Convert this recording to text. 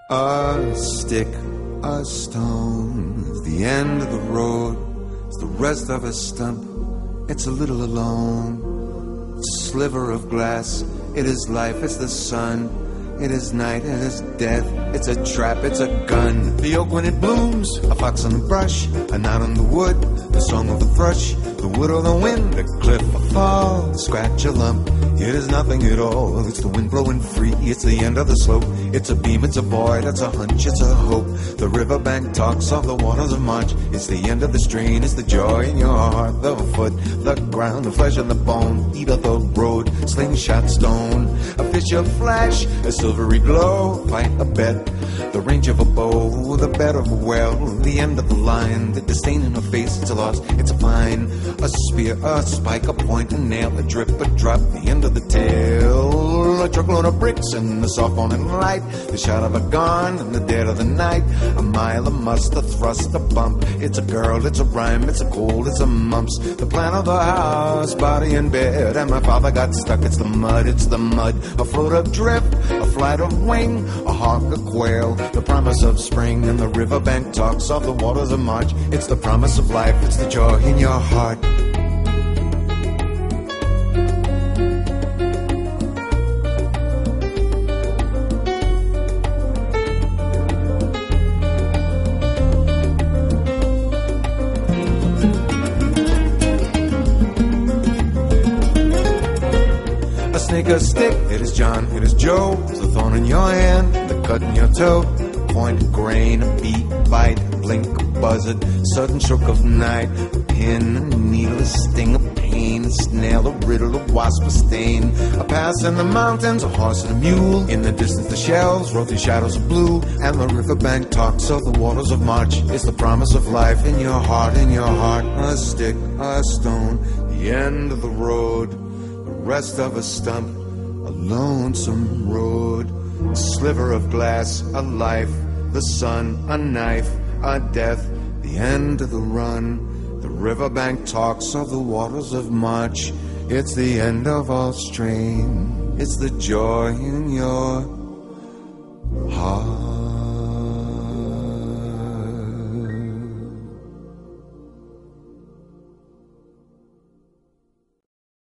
A stick, a stone, it's the end of the road, it's the rest of a stump, it's a little alone. It's a sliver of glass, it is life, it's the sun, it is night, it is death, it's a trap, it's a gun. The oak when it blooms, a fox on the brush, a knot on the wood, the song of the thrush, the wood or the wind, a cliff, a fall, scratch, a lump. It is nothing at all, it's the wind blowing free, it's the end of the slope. It's a beam, it's a void, it's a hunch, it's a hope. The riverbank talks of the waters of March. It's the end of the strain, it's the joy in your heart. The foot, the ground, the flesh and the bone. Eat of the road, slingshot stone. A fish of flash, a silvery glow. Fight a bet, the range of a bow. The bed of a well, the end of the line. The disdain in her face, it's a loss, it's a fine. A spear, a spike, a point, a nail, a drip, a drop. The end of the tail. A truckload of bricks and the soft morning light. The shot of a gun in the dead of the night. A mile, a must, a thrust, a bump. It's a girl, it's a rhyme, it's a cold, it's a mumps. The plan of the house, body in bed. And my father got stuck, it's the mud, it's the mud. A float of drift, a flight of wing. A hawk, a quail, the promise of spring. And the riverbank talks of the waters of March. It's the promise of life, it's the joy in your heart. A stick, it is John, it is Joe. It's the thorn in your hand, the cut in your toe. Point, grain, a beat, bite, blink, a buzzard, sudden stroke of night. A pin, a needle, a sting, a pain, a snail, a riddle, a wasp, a stain. A pass in the mountains, a horse and a mule. In the distance the shells, rothy shadows of blue. And the riverbank talks of the waters of March. It's the promise of life in your heart, in your heart. A stick, a stone, the end of the road. Rest of a stump, a lonesome road, a sliver of glass, a life, the sun, a knife, a death, the end of the run. The riverbank talks of the waters of March. It's the end of all strain, it's the joy in your